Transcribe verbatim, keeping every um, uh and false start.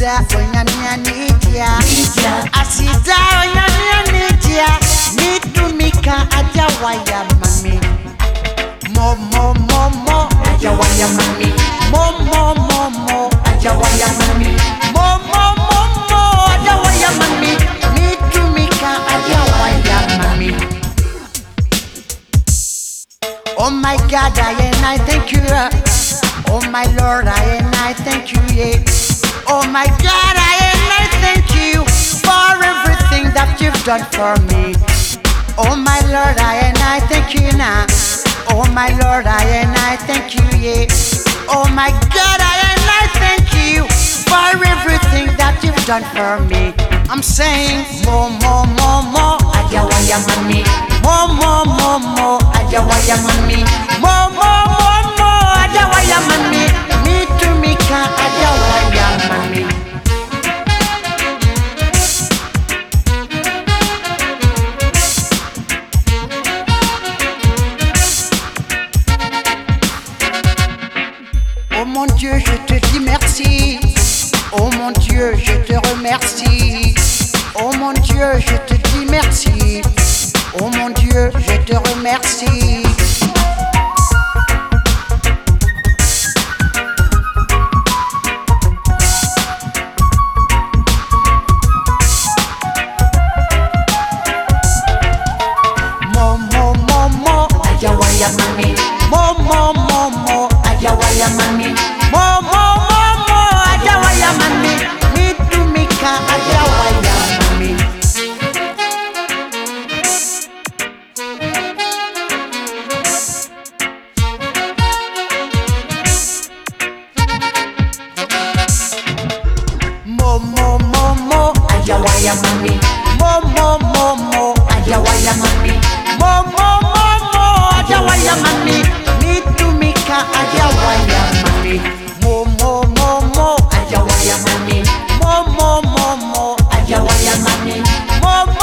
Asida onyamia nidia Asida onyamia nidia Nitumika aja waya mami Mo mo mo mo aja waya mami Mo mo mo mo aja waya mami Mo mo mo mo aja waya mami Nitumika aja waya mami. Oh my God, I and I thank you. Oh my Lord, I and I thank you. Yeah. Oh my God, I and I thank you for everything that you've done for me. Oh my Lord, I and I thank you now. Oh my Lord, I and I thank you. Yeah. Oh my God, I and I thank you for everything that you've done for me. I'm saying more, more, more, more. Ajawaya mami. More, more, more, more. Ajawaya mami. More, more, more, more. Ajawaya mami. Nitumika ajawaya mami. Oh mon Dieu, je te dis merci. Oh mon Dieu, je te remercie. Oh mon Dieu, je te dis merci. Oh mon Dieu, je te remercie. Mo mo mo mo ajawaya mami. Mo mo mo mo ajawaya mami. Mo mo mo mo ajawaya mami. Nitumika ajawaya mami. Mo mo mo mo ajawaya mami. Mo mo mo mo ajawaya mami. Mo mo mo mo ajawaya mami. Nitumika ajawaya mami. Mo mo mo mo ajawaya mami. Mo mo mo mo ajawaya mami. Mo